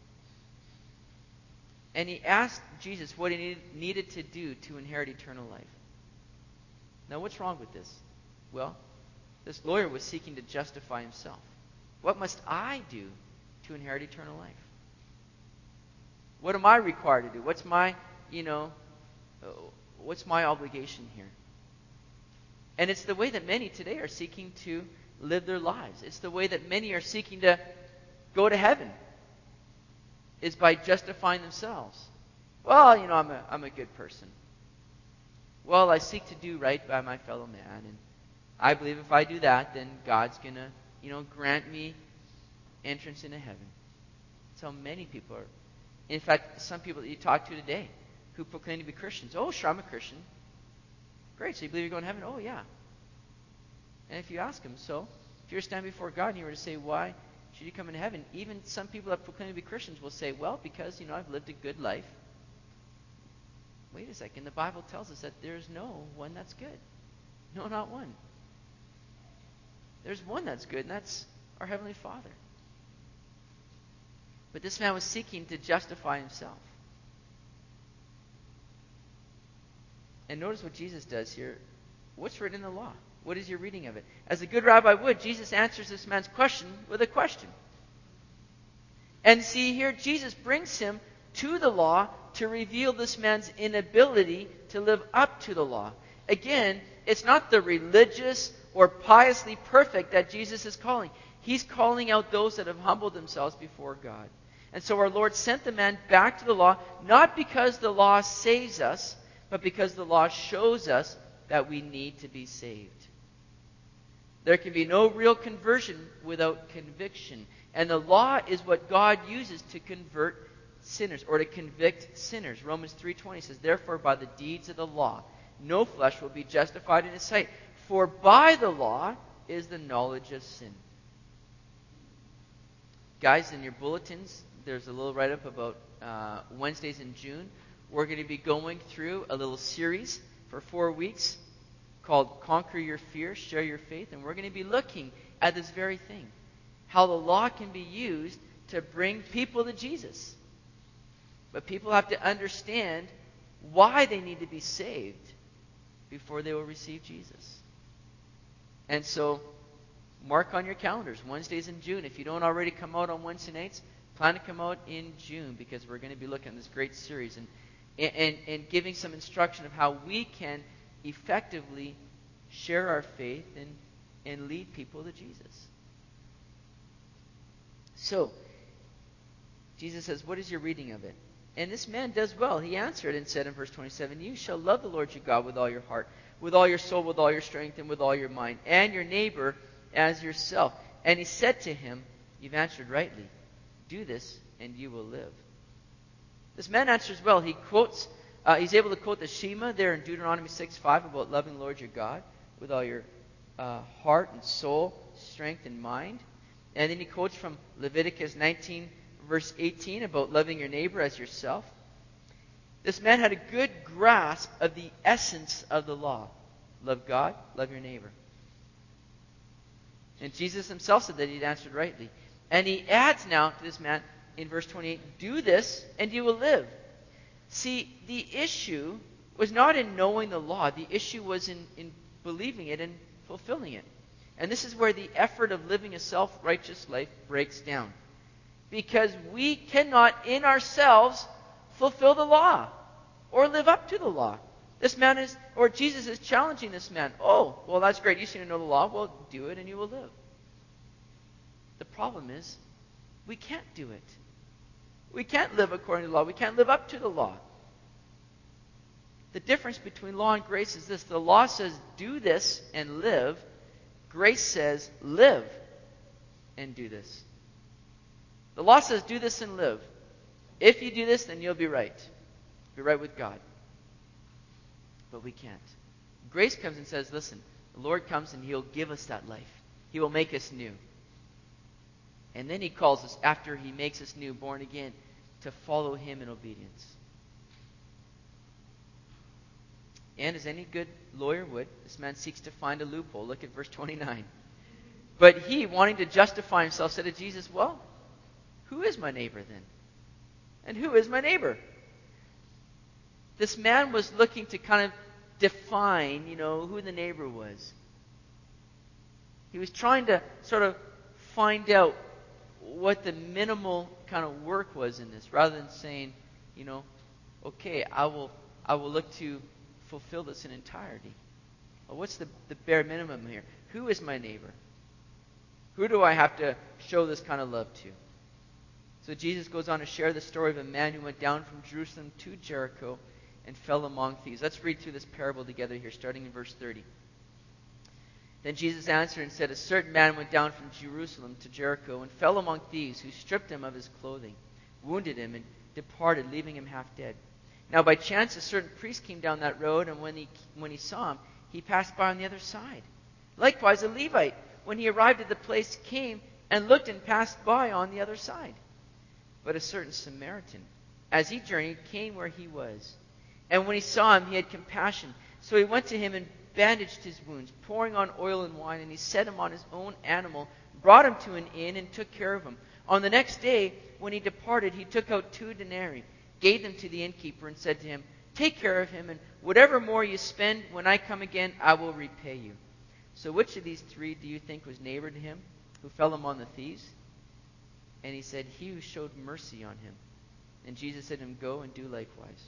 and he asked Jesus what he needed, needed to do to inherit eternal life. Now, what's wrong with this? Well, this lawyer was seeking to justify himself. What must I do to inherit eternal life? What am I required to do? What's my, you know, uh, what's my obligation here? And it's the way that many today are seeking to live their lives. It's the way that many are seeking to go to heaven, is by justifying themselves. Well, you know, I'm a, I'm a good person. Well, I seek to do right by my fellow man, and I believe if I do that, then God's going to, you know, grant me entrance into heaven. That's how many people are. In fact, some people that you talk to today who proclaim to be Christians. Oh, sure, I'm a Christian. Great, so you believe you're going to heaven? Oh, yeah. And if you ask them, so, if you're standing before God and you were to say, why should you come into heaven? Even some people that proclaim to be Christians will say, well, because, you know, I've lived a good life. Wait a second, the Bible tells us that there's no one that's good. No, not one. There's one that's good, and that's our Heavenly Father. But this man was seeking to justify himself. And notice what Jesus does here. what's written in the law? What is your reading of it? As a good rabbi would, Jesus answers this man's question with a question. And see here, Jesus brings him to the law to reveal this man's inability to live up to the law. Again, it's not the religious or piously perfect that Jesus is calling. He's calling out those that have humbled themselves before God. And so our Lord sent the man back to the law, not because the law saves us, but because the law shows us that we need to be saved. There can be no real conversion without conviction. And the law is what God uses to convert sinners, or to convict sinners. Romans three twenty says, therefore by the deeds of the law, no flesh will be justified in his sight. For by the law is the knowledge of sin. Guys, in your bulletins, there's a little write-up about uh, Wednesdays in June. We're going to be going through a little series for four weeks called Conquer Your Fear, Share Your Faith. And we're going to be looking at this very thing. How the law can be used to bring people to Jesus. But people have to understand why they need to be saved before they will receive Jesus. And so, mark on your calendars, Wednesdays in June. If you don't already come out on Wednesday nights, plan to come out in June, because we're going to be looking at this great series and, and, and giving some instruction of how we can effectively share our faith and, and lead people to Jesus. So, Jesus says, what is your reading of it? And this man does well. He answered and said in verse twenty-seven, you shall love the Lord your God with all your heart, with all your soul, with all your strength, and with all your mind, and your neighbor as yourself. And he said to him, you've answered rightly. Do this, and you will live. This man answers well. He quotes, uh, he's able to quote the Shema there in Deuteronomy six five about loving the Lord your God with all your uh, heart and soul, strength and mind. And then he quotes from Leviticus nineteen, verse eighteen, about loving your neighbor as yourself. This man had a good grasp of the essence of the law. Love God, love your neighbor. And Jesus himself said that he'd answered rightly. And he adds now to this man in verse twenty-eight, do this and you will live. See, the issue was not in knowing the law. The issue was in, in believing it and fulfilling it. And this is where the effort of living a self-righteous life breaks down. Because we cannot in ourselves fulfill the law or live up to the law. This man is, or Jesus is challenging this man. Oh, well, that's great. You seem to know the law. Well, do it and you will live. The problem is, we can't do it. We can't live according to the law. We can't live up to the law. The difference between law and grace is this. The law says, do this and live. Grace says, live and do this. The law says, do this and live. If you do this, then you'll be right. Be right with God. But we can't. Grace comes and says, listen, the Lord comes and he'll give us that life. He will make us new. And then he calls us, after he makes us new, born again, to follow him in obedience. And as any good lawyer would, this man seeks to find a loophole. Look at verse twenty-nine. But he, wanting to justify himself, said to Jesus, well, who is my neighbor then? And who is my neighbor? This man was looking to kind of define, you know, who the neighbor was. He was trying to sort of find out what the minimal kind of work was in this, rather than saying, you know, okay, I will I will look to fulfill this in entirety. Well, what's the, the bare minimum here? Who is my neighbor? Who do I have to show this kind of love to? So Jesus goes on to share the story of a man who went down from Jerusalem to Jericho and fell among thieves. Let's read through this parable together here, starting in verse thirty. Then Jesus answered and said, a certain man went down from Jerusalem to Jericho and fell among thieves, who stripped him of his clothing, wounded him, and departed, leaving him half dead. Now by chance a certain priest came down that road, and when he when he saw him, he passed by on the other side. Likewise a Levite, when he arrived at the place, came and looked and passed by on the other side. But a certain Samaritan, as he journeyed, came where he was. And when he saw him, he had compassion. So he went to him and bandaged his wounds, pouring on oil and wine, and he set him on his own animal, brought him to an inn, and took care of him. On the next day, when he departed, he took out two denarii, gave them to the innkeeper, and said to him, Take care of him, and whatever more you spend, when I come again, I will repay you. So which of these three do you think was neighbor to him, who fell among the thieves? And he said, he who showed mercy on him. And Jesus said to him, go and do likewise.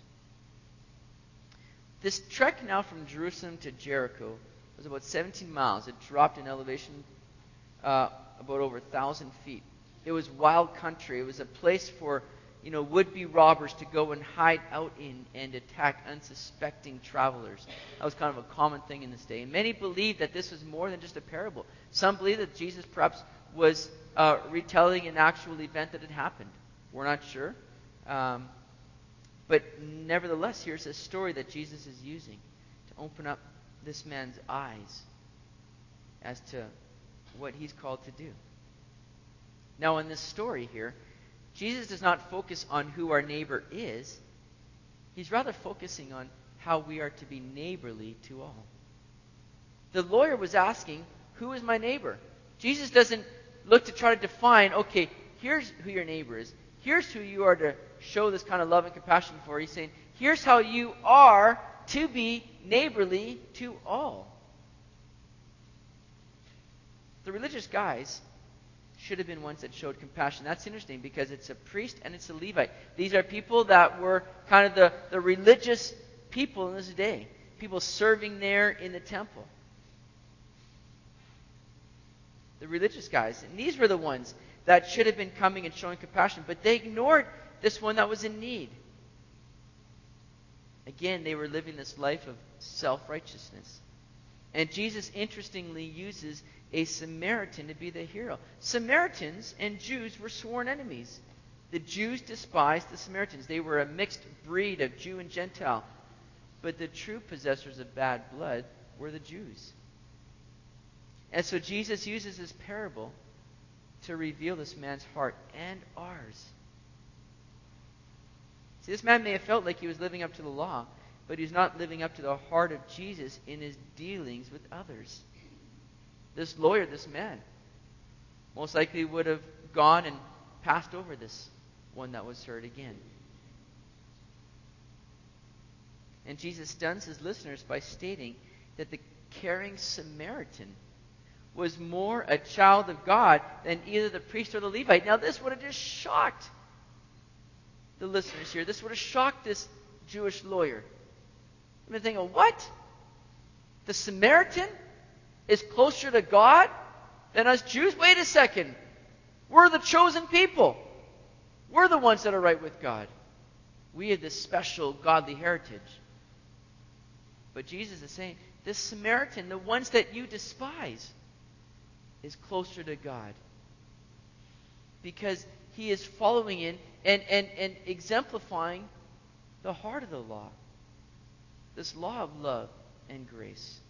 This trek now from Jerusalem to Jericho was about seventeen miles. It dropped in elevation uh, about over one thousand feet. It was wild country. It was a place for, you know, would-be robbers to go and hide out in and attack unsuspecting travelers. That was kind of a common thing in this day. And many believed that this was more than just a parable. Some believe that Jesus perhaps was uh, retelling an actual event that had happened. We're not sure. Um, but nevertheless, here's a story that Jesus is using to open up this man's eyes as to what he's called to do. Now, in this story here, Jesus does not focus on who our neighbor is. He's rather focusing on how we are to be neighborly to all. The lawyer was asking, who is my neighbor? Jesus doesn't look to try to define, okay, here's who your neighbor is. Here's who you are to show this kind of love and compassion for. He's saying, here's how you are to be neighborly to all. The religious guys should have been ones that showed compassion. That's interesting because it's a priest and it's a Levite. These are people that were kind of the, the religious people in this day. People serving there in the temple. The religious guys. And these were the ones that should have been coming and showing compassion. But they ignored this one that was in need. Again, they were living this life of self-righteousness. And Jesus, interestingly, uses a Samaritan to be the hero. Samaritans and Jews were sworn enemies. The Jews despised the Samaritans. They were a mixed breed of Jew and Gentile. But the true possessors of bad blood were the Jews. And so Jesus uses this parable to reveal this man's heart and ours. See, this man may have felt like he was living up to the law, but he's not living up to the heart of Jesus in his dealings with others. This lawyer, this man, most likely would have gone and passed over this one that was hurt again. And Jesus stuns his listeners by stating that the caring Samaritan was more a child of God than either the priest or the Levite. Now, this would have just shocked the listeners here. This would have shocked this Jewish lawyer. I've been thinking, what? The Samaritan is closer to God than us Jews? Wait a second. We're the chosen people. We're the ones that are right with God. We have this special godly heritage. But Jesus is saying, this Samaritan, the ones that you despise, is closer to God. Because he is following in and, and, and exemplifying the heart of the law. This law of love and grace.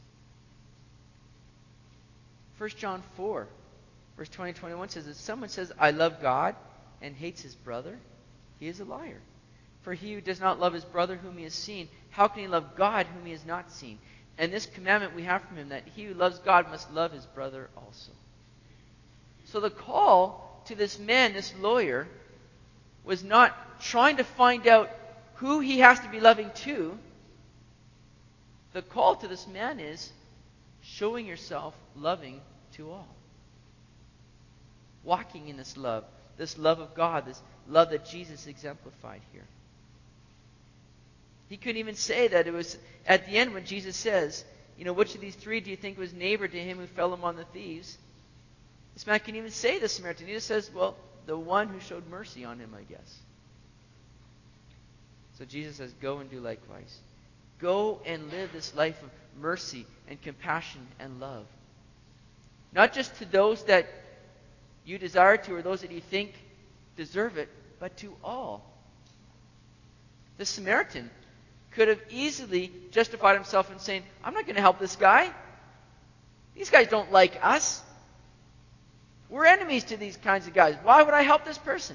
First John four, verse twenty to twenty-one says, if someone says, I love God, and hates his brother, he is a liar. For he who does not love his brother whom he has seen, how can he love God whom he has not seen? And this commandment we have from him, that he who loves God must love his brother also. So the call to this man, this lawyer, was not trying to find out who he has to be loving to. The call to this man is showing yourself loving to all. Walking in this love, this love of God, this love that Jesus exemplified here. He couldn't even say that. It was at the end when Jesus says, you know, which of these three do you think was neighbor to him who fell among the thieves? This man can't even say the Samaritan. He just says, well, the one who showed mercy on him, I guess. So Jesus says, go and do likewise. Go and live this life of mercy and compassion and love. Not just to those that you desire to or those that you think deserve it, but to all. The Samaritan could have easily justified himself in saying, I'm not going to help this guy. These guys don't like us. We're enemies to these kinds of guys. Why would I help this person?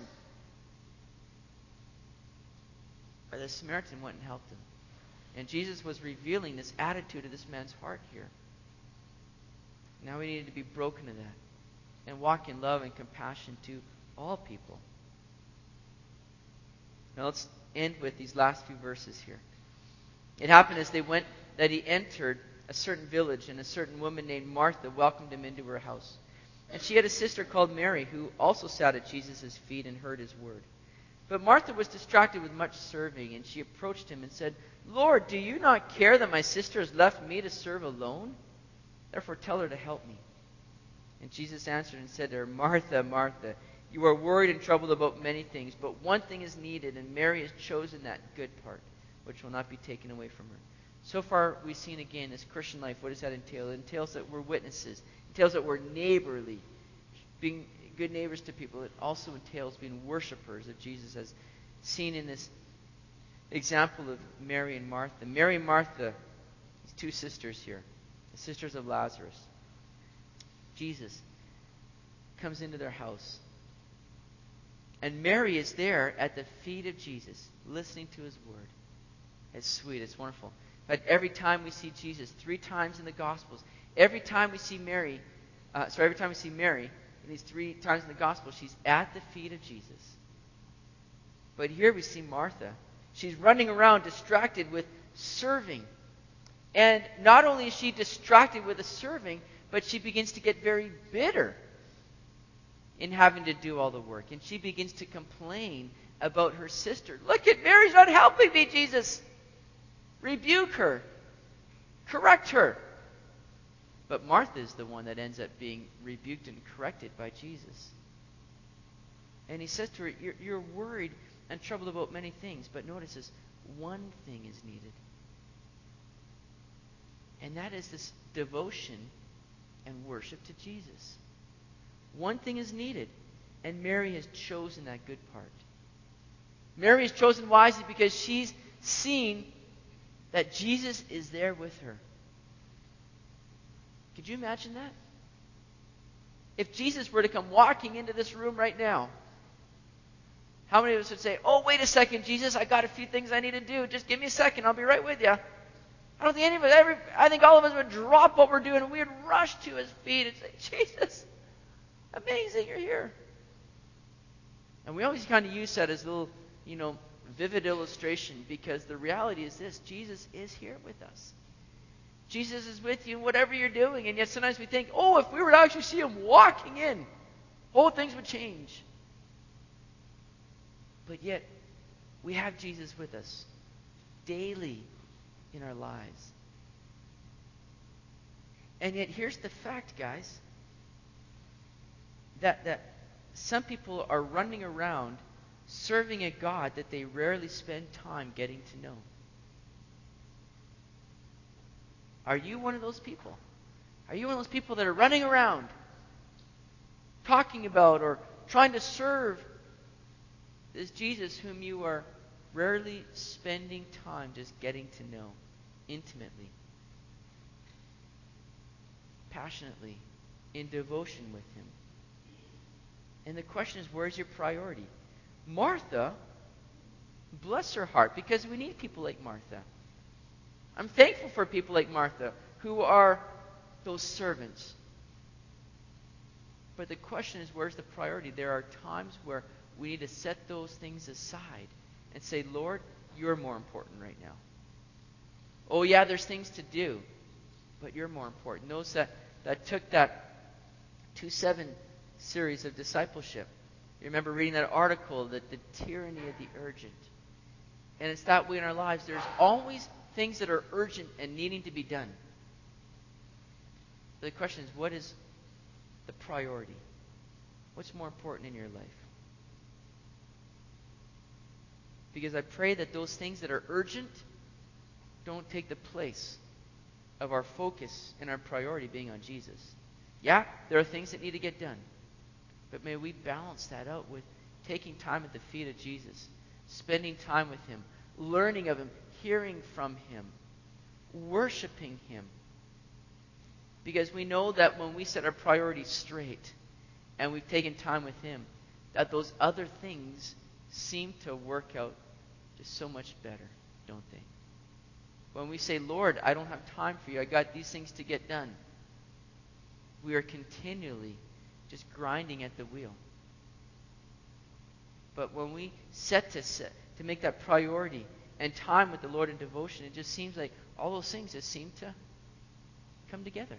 But the Samaritan went and helped him. And Jesus was revealing this attitude of this man's heart here. Now we needed to be broken to that and walk in love and compassion to all people. Now let's end with these last few verses here. It happened as they went that he entered a certain village, and a certain woman named Martha welcomed him into her house. And she had a sister called Mary, who also sat at Jesus' feet and heard his word. But Martha was distracted with much serving, and she approached him and said, "Lord, do you not care that my sister has left me to serve alone? Therefore tell her to help me." And Jesus answered and said to her, "Martha, Martha, you are worried and troubled about many things, but one thing is needed, and Mary has chosen that good part, which will not be taken away from her." So far, we've seen again this Christian life. What does that entail? It entails that we're witnesses. It entails that we're neighborly, being good neighbors to people. It also entails being worshipers that Jesus has seen in this example of Mary and Martha. Mary and Martha, these two sisters here, the sisters of Lazarus. Jesus comes into their house. And Mary is there at the feet of Jesus, listening to his word. It's sweet. It's wonderful. But every time we see Jesus, three times in the Gospels, every time we see Mary, uh, sorry, every time we see Mary, in these three times in the Gospel, she's at the feet of Jesus. But here we see Martha. She's running around distracted with serving. And not only is she distracted with the serving, but she begins to get very bitter in having to do all the work. And she begins to complain about her sister. "Look at Mary's not helping me, Jesus. Rebuke her. Correct her." But Martha is the one that ends up being rebuked and corrected by Jesus. And he says to her, you're, you're worried and troubled about many things, but notice this, one thing is needed. And that is this devotion and worship to Jesus. One thing is needed, and Mary has chosen that good part. Mary has chosen wisely because she's seen that Jesus is there with her. Could you imagine that? If Jesus were to come walking into this room right now, how many of us would say, "Oh, wait a second, Jesus, I got a few things I need to do. Just give me a second, I'll be right with you." I don't think any of us, every, I think all of us would drop what we're doing and we would rush to his feet and say, "Jesus, amazing, you're here." And we always kind of use that as a little, you know, vivid illustration, because the reality is this: Jesus is here with us. Jesus is with you in whatever you're doing. And yet sometimes we think, oh, if we were to actually see him walking in, whole things would change. But yet, we have Jesus with us daily in our lives. And yet, here's the fact, guys, that, that some people are running around serving a God that they rarely spend time getting to know. Are you one of those people? Are you one of those people that are running around talking about or trying to serve this Jesus whom you are rarely spending time just getting to know intimately, passionately, in devotion with him? And the question is, where's your priority? Martha, bless her heart, because we need people like Martha. I'm thankful for people like Martha who are those servants. But the question is, where's the priority? There are times where we need to set those things aside and say, "Lord, you're more important right now." Oh yeah, there's things to do, but you're more important. Those that, that took that two seven series of discipleship, you remember reading that article, that the tyranny of the urgent. And it's that way in our lives. There's always things that are urgent and needing to be done. But the question is, what is the priority? What's more important in your life? Because I pray that those things that are urgent don't take the place of our focus and our priority being on Jesus. Yeah, there are things that need to get done. But may we balance that out with taking time at the feet of Jesus, spending time with him, learning of him, hearing from him, worshiping him. Because we know that when we set our priorities straight and we've taken time with him, that those other things seem to work out just so much better, don't they? When we say, "Lord, I don't have time for you, I got these things to get done," we are continually just grinding at the wheel. But when we set to set, to make that priority and time with the Lord in devotion, it just seems like all those things just seem to come together.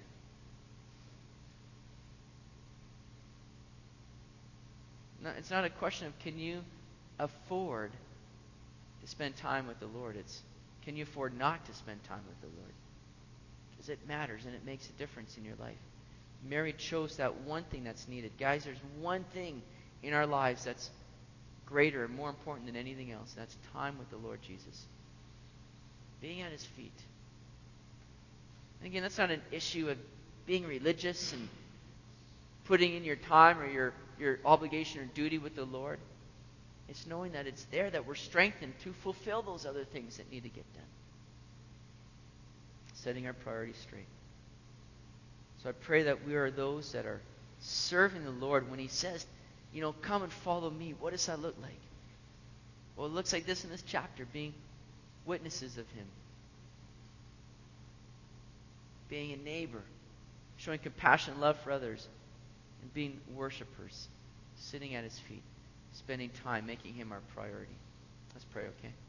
No, it's not a question of can you afford to spend time with the Lord. It's can you afford not to spend time with the Lord? Because it matters and it makes a difference in your life. Mary chose that one thing that's needed. Guys, there's one thing in our lives that's greater and more important than anything else. That's time with the Lord Jesus. Being at his feet. And again, that's not an issue of being religious and putting in your time or your, your obligation or duty with the Lord. It's knowing that it's there that we're strengthened to fulfill those other things that need to get done. Setting our priorities straight. So I pray that we are those that are serving the Lord when he says, you know, come and follow me. What does that look like? Well, it looks like this in this chapter, being witnesses of him. Being a neighbor, showing compassion and love for others, and being worshipers, sitting at his feet, spending time, making him our priority. Let's pray, okay?